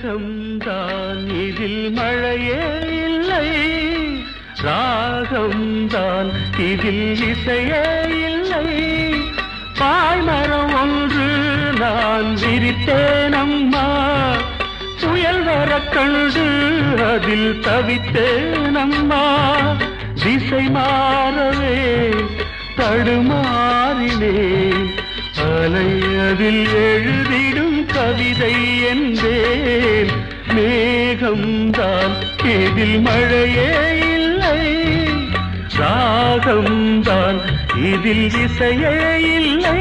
மேகம்தான் இதில் மழையே இல்லை, ராகம்தான் இதில் இசையே இல்லை. பாய்மரம் ஒன்று நான் விரித்தேனம்மா, புயல் வர கண்டு அதில் தவித்தேனம்மா. திசை மாறவே தடுமாறினேன், அலை அதில் எழுதிடும் கவிதை என்பேன். மேகம்தான் இதில் மழையே இல்லை, ராகம்தான் இதில் இசையே இல்லை.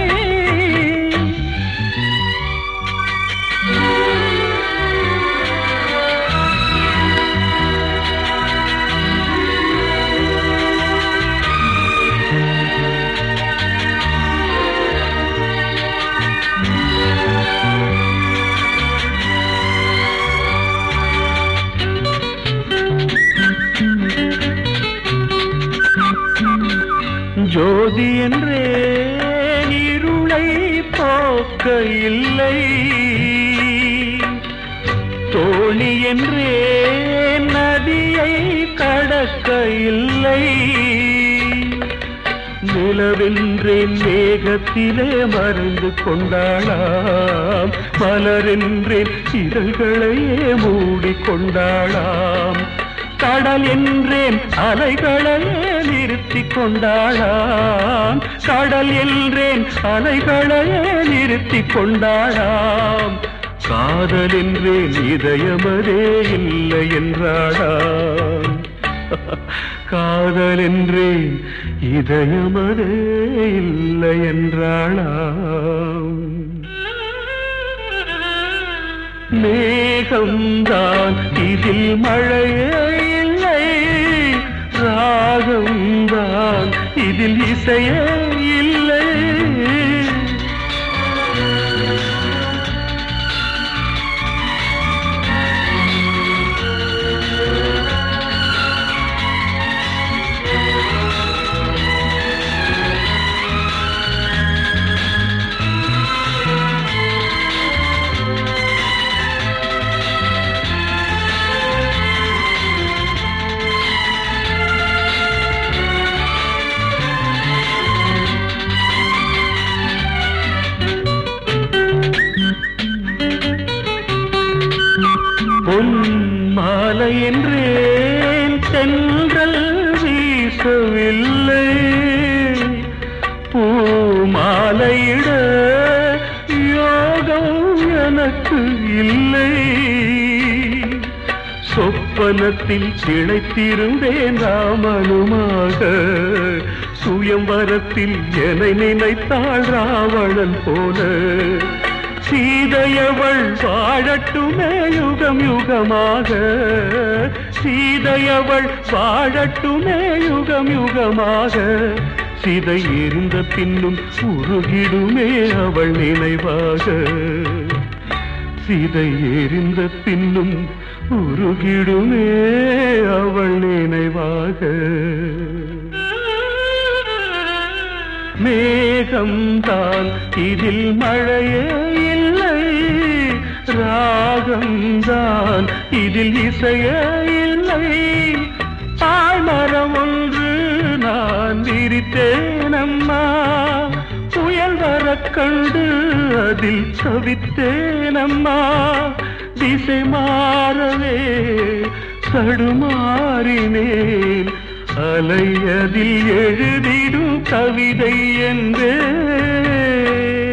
ஜோதி என்றே இருளை போக்க இல்லை, தோணி என்றே நதியை கடக்க இல்லை. நிலவென்றேன் மேகத்திலே மறைந்து கொண்டாளாம், மலரென்றேன் இதழ்களையே மூடிக்கொண்டாளாம். கடல் என்றேன் அலைகளையே நிறுத்தி கொண்டாளாம், கடல் என்றேன் அலைகளையே நிறுத்தி கொண்டாளாம். காதல் என்றேன் இதயமதே இல்லை என்றாளாம், காதல் என்றேன் இதயமதே இல்லை என்றாளாம். மேகம்தான் இதில் மழையே இல்லை, ராகம்தான் இதில் இசையே இல்லை. பொன் மாலை என்றேன் தென்றல் வீசவில்லை, பூ மாலையிட யோகம் எனக்கு இல்லை. சொப்பனத்தில் திளைத்திருந்தேன் ராமனுமாக, சுயம்பரத்தில் என்னை நினைத்தாள் ராவணன் போல. சீதையவள் வாழட்டுமே யுகம் யுகமாக, சீதையவள் வாழட்டுமே யுகம் யுகமாக. சிதை எரிந்த பின்னும் உருகிடுமே அவள் நினைவாக, சிதை எரிந்த பின்னும் உருகிடுமே அவள் நினைவாக. மேகம்தான் இதில் மழையே இல்லை, ராகம்தான் இதில் இசையே இல்லை. பாய்மரம் ஒன்று நான் விரித்தேனம்மா, புயல் வர கண்டு அதில் தவித்தேனம்மா. திசை மாறவே தடுமாறினேன், அலை அதில் எழுதிடும் கவிதை என்றே.